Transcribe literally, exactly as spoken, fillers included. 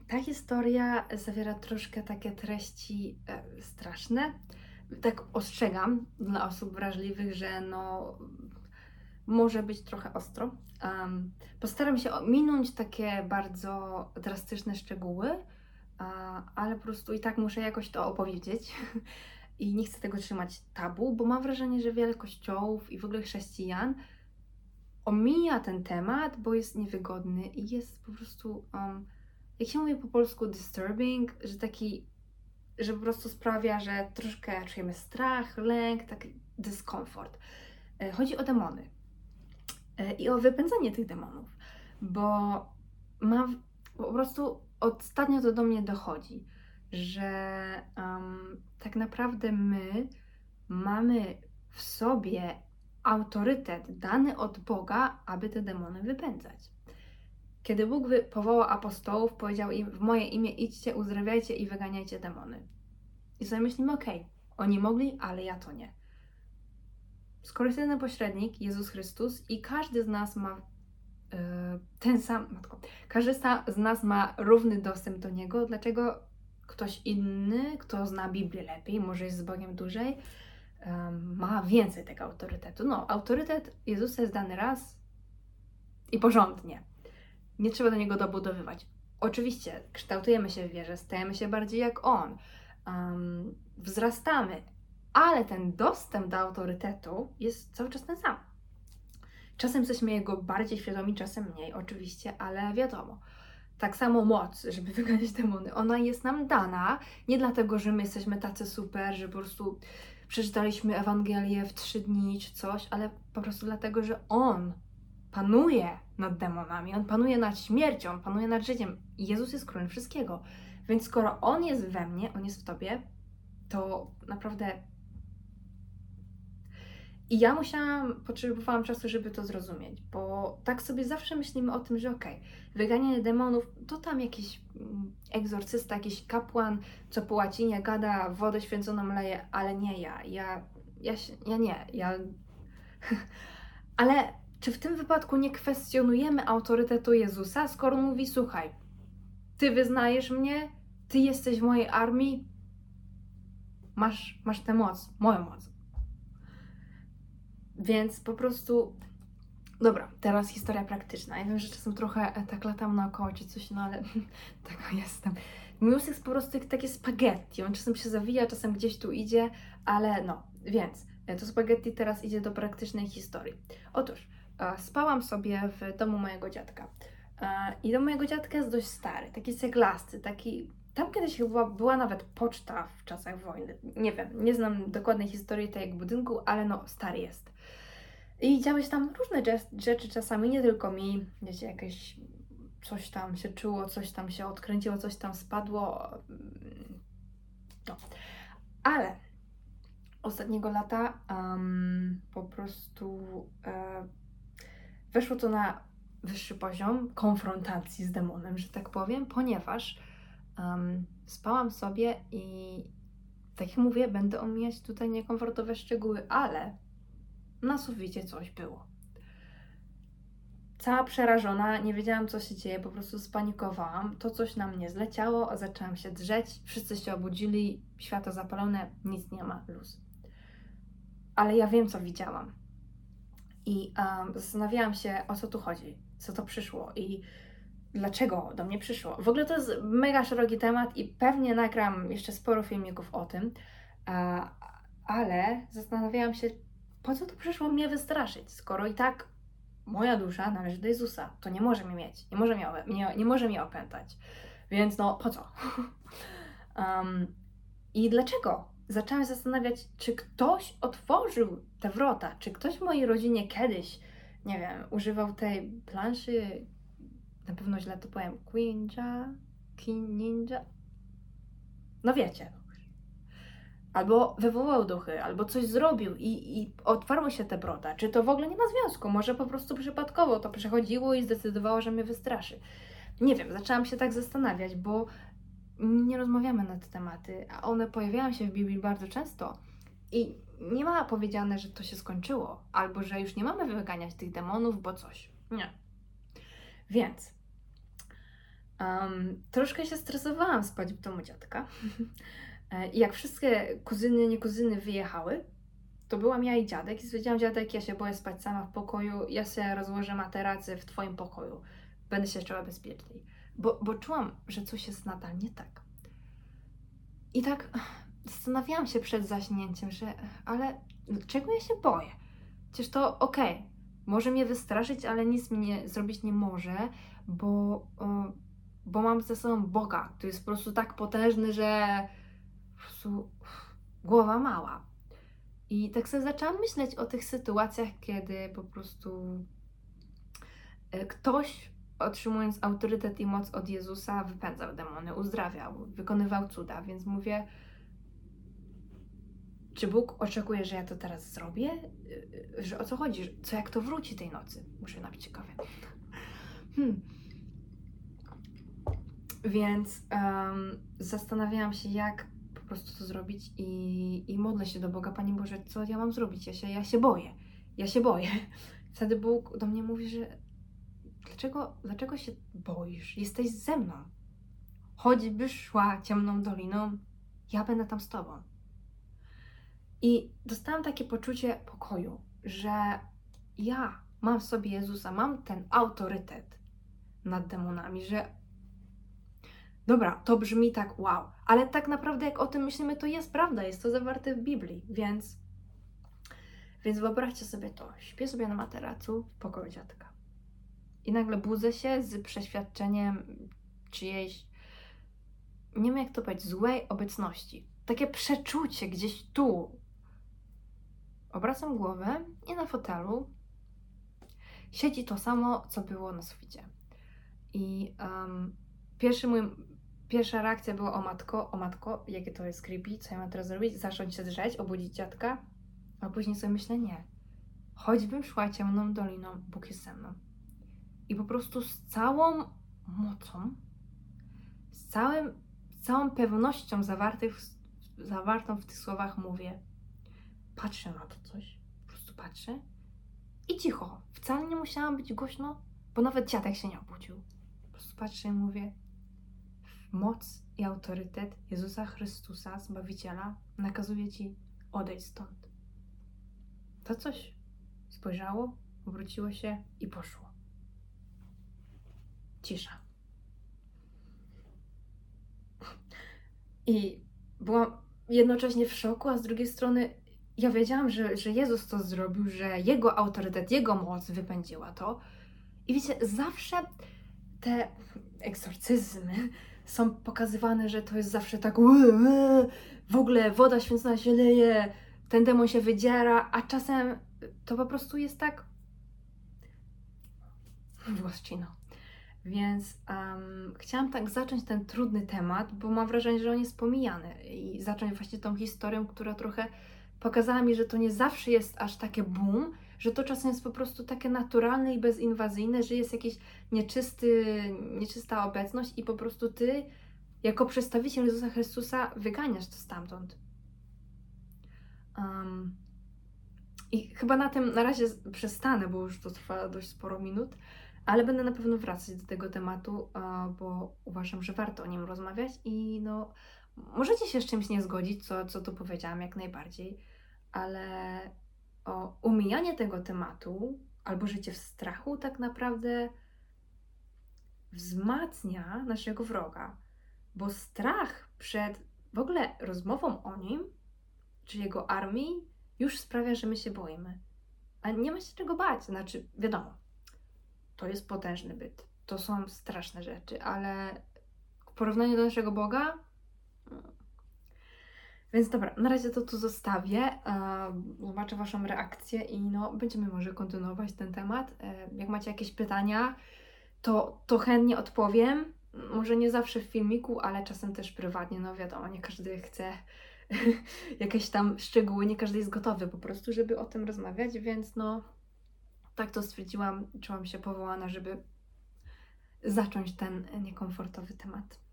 ta historia zawiera troszkę takie treści e, straszne. Tak ostrzegam dla osób wrażliwych, że no może być trochę ostro. Um, postaram się ominąć takie bardzo drastyczne szczegóły, a, ale po prostu i tak muszę jakoś to opowiedzieć. I nie chcę tego trzymać tabu, bo mam wrażenie, że wiele kościołów i w ogóle chrześcijan omija ten temat, bo jest niewygodny i jest po prostu, um, jak się mówi po polsku, disturbing, że taki, że po prostu sprawia, że troszkę czujemy strach, lęk, taki dyskomfort. E, Chodzi o demony e, i o wypędzanie tych demonów, bo mam po prostu ostatnio to do mnie dochodzi, że um, tak naprawdę my mamy w sobie autorytet dany od Boga, aby te demony wypędzać. Kiedy Bóg wy- powołał apostołów, powiedział im: w moje imię idźcie, uzdrawiajcie i wyganiajcie demony. I sobie myślimy: okej, oni mogli, ale ja to nie. Skoro jest jeden pośrednik, Jezus Chrystus, i każdy z nas ma yy, ten sam, matko, każdy sta- z nas ma równy dostęp do Niego, dlaczego ktoś inny, kto zna Biblię lepiej, może jest z Bogiem dłużej, um, ma więcej tego autorytetu? No, autorytet Jezusa jest dany raz i porządnie. Nie trzeba do niego dobudowywać. Oczywiście kształtujemy się w wierze, stajemy się bardziej jak On, um, wzrastamy, ale ten dostęp do autorytetu jest cały czas ten sam. Czasem jesteśmy jego bardziej świadomi, czasem mniej, oczywiście, ale wiadomo. Tak samo moc, żeby wyganiać demony, ona jest nam dana, nie dlatego, że my jesteśmy tacy super, że po prostu przeczytaliśmy Ewangelię w trzy dni czy coś, ale po prostu dlatego, że On panuje nad demonami, On panuje nad śmiercią, On panuje nad życiem. I Jezus jest królem wszystkiego. Więc skoro On jest we mnie, On jest w Tobie, to naprawdę... I ja musiałam, potrzebowałam czasu, żeby to zrozumieć, bo tak sobie zawsze myślimy o tym, że okej, okay, wyganianie demonów to tam jakiś mm, egzorcysta, jakiś kapłan, co po łacinie gada, wodę święconą leje, ale nie ja, ja, ja, się, ja nie, ja... Ale czy w tym wypadku nie kwestionujemy autorytetu Jezusa, skoro mówi: słuchaj, Ty wyznajesz mnie, Ty jesteś w mojej armii, masz, masz tę moc, moją moc. Więc po prostu... Dobra, teraz historia praktyczna. Ja wiem, że czasem trochę tak latam naokoło czy coś, no ale taka jestem. Mój mózg jest po prostu jak takie spaghetti. On czasem się zawija, czasem gdzieś tu idzie, ale no, więc to spaghetti teraz idzie do praktycznej historii. Otóż e, spałam sobie w domu mojego dziadka. E, I dom mojego dziadka jest dość stary, taki ceglasty, taki... Tam kiedyś chyba była nawet poczta w czasach wojny. Nie wiem, nie znam dokładnej historii tego budynku, ale no, stary jest. I działy się tam różne rzeczy czasami, nie tylko mi, wiecie, jakieś coś tam się czuło, coś tam się odkręciło, coś tam spadło. No. Ale ostatniego lata um, po prostu e, weszło to na wyższy poziom konfrontacji z demonem, że tak powiem, ponieważ um, spałam sobie i tak jak mówię, będę omijać tutaj niekomfortowe szczegóły, ale na suficie coś było. Cała przerażona, nie wiedziałam, co się dzieje, po prostu spanikowałam. To coś na mnie zleciało, zaczęłam się drzeć, wszyscy się obudzili, światło zapalone, nic nie ma, luz. Ale ja wiem, co widziałam. I um, zastanawiałam się, o co tu chodzi, co to przyszło i dlaczego do mnie przyszło. W ogóle to jest mega szeroki temat i pewnie nagram jeszcze sporo filmików o tym, uh, ale zastanawiałam się, po co to przyszło mnie wystraszyć, skoro i tak moja dusza należy do Jezusa, to nie może mnie mieć, nie może mnie, nie, nie może mnie opętać, więc no po co? um, I dlaczego? Zaczęłam się zastanawiać, czy ktoś otworzył te wrota, czy ktoś w mojej rodzinie kiedyś, nie wiem, używał tej planszy, na pewno źle to powiem, Quinja, Kin Ninja, no wiecie, albo wywołał duchy, albo coś zrobił i, i otwarły się te wrota. Czy to w ogóle nie ma związku? Może po prostu przypadkowo to przechodziło i zdecydowało, że mnie wystraszy. Nie wiem, zaczęłam się tak zastanawiać, bo nie rozmawiamy na te tematy, a one pojawiają się w Biblii bardzo często i nie ma powiedziane, że to się skończyło, albo że już nie mamy wyganiać tych demonów, bo coś. Nie. Więc Um, troszkę się stresowałam spać w domu dziadka. E, I jak wszystkie kuzyny, nie kuzyny wyjechały, to byłam ja i dziadek i stwierdziłam: dziadek, ja się boję spać sama w pokoju, ja sobie rozłożę materacy w twoim pokoju. Będę się czuła bezpieczniej. Bo, bo czułam, że coś jest nadal nie tak. I tak zastanawiałam się przed zaśnięciem, że ale czego ja się boję? Przecież to okej, okay, może mnie wystraszyć, ale nic mi nie, zrobić nie może, bo, o, bo mam ze sobą Boga, który jest po prostu tak potężny, że po prostu uff, głowa mała. I tak sobie zaczęłam myśleć o tych sytuacjach, kiedy po prostu e, ktoś, otrzymując autorytet i moc od Jezusa, wypędzał demony, uzdrawiał, wykonywał cuda, więc mówię, czy Bóg oczekuje, że ja to teraz zrobię? Że o co chodzi? Co jak to wróci tej nocy? Muszę napić kawy. Hmm. Więc um, zastanawiałam się, jak po prostu to zrobić i, i modlę się do Boga: Panie Boże, co ja mam zrobić? Ja się, ja się boję. Ja się boję. Wtedy Bóg do mnie mówi, że dlaczego, dlaczego się boisz? Jesteś ze mną. Choćbyś szła ciemną doliną, ja będę tam z Tobą. I dostałam takie poczucie pokoju, że ja mam w sobie Jezusa, mam ten autorytet nad demonami, że dobra, to brzmi tak wow, ale tak naprawdę jak o tym myślimy, to jest prawda, jest to zawarte w Biblii, więc, więc wyobraźcie sobie to, śpię sobie na materacu w pokoju dziadka i nagle budzę się z przeświadczeniem czyjejś, nie wiem jak to powiedzieć, złej obecności. Takie przeczucie gdzieś tu. Obracam głowę i na fotelu siedzi to samo, co było na suficie. I um, pierwszy mój, pierwsza reakcja była: o matko, o matko, jakie to jest creepy, co ja mam teraz zrobić? Zacząć się drzeć, obudzić dziadka? A później sobie myślę: nie. Choćbym szła ciemną doliną, Bóg jest ze mną. I po prostu z całą mocą, z, całym, z całą pewnością zawartych, zawartą w tych słowach mówię: patrzę na to coś, po prostu patrzę i cicho. Wcale nie musiałam być głośno, bo nawet dziadek się nie obudził. Po prostu patrzę i mówię: moc i autorytet Jezusa Chrystusa, Zbawiciela, nakazuje Ci: odejdź stąd. To coś spojrzało, obróciło się i poszło. Cisza. I byłam jednocześnie w szoku, a z drugiej strony ja wiedziałam, że, że Jezus to zrobił, że Jego autorytet, Jego moc wypędziła to. I wiecie, zawsze te egzorcyzmy są pokazywane, że to jest zawsze tak w ogóle woda święcona się leje, ten demon się wydziera, a czasem to po prostu jest tak włościno. Więc um, chciałam tak zacząć ten trudny temat, bo mam wrażenie, że on jest pomijany i zacząć właśnie tą historią, która trochę pokazała mi, że to nie zawsze jest aż takie boom, że to czasem jest po prostu takie naturalne i bezinwazyjne, że jest jakiś nieczysty, nieczysta obecność i po prostu Ty, jako przedstawiciel Jezusa Chrystusa, wyganiasz to stamtąd. Um, I chyba na tym na razie przestanę, bo już to trwa dość sporo minut, ale będę na pewno wracać do tego tematu, bo uważam, że warto o nim rozmawiać i no, możecie się z czymś nie zgodzić, co, co tu powiedziałam, jak najbardziej, ale o umijanie tego tematu albo życie w strachu tak naprawdę wzmacnia naszego wroga, bo strach przed w ogóle rozmową o nim, czy jego armii, już sprawia, że my się boimy. A nie ma się czego bać, znaczy wiadomo, to jest potężny byt, to są straszne rzeczy, ale w porównaniu do naszego Boga... Więc dobra, na razie to tu zostawię, zobaczę Waszą reakcję i no, będziemy może kontynuować ten temat. Jak macie jakieś pytania, to, to chętnie odpowiem, może nie zawsze w filmiku, ale czasem też prywatnie, no wiadomo, nie każdy chce jakieś tam szczegóły, nie każdy jest gotowy po prostu, żeby o tym rozmawiać, więc no tak to stwierdziłam, czułam się powołana, żeby zacząć ten niekomfortowy temat.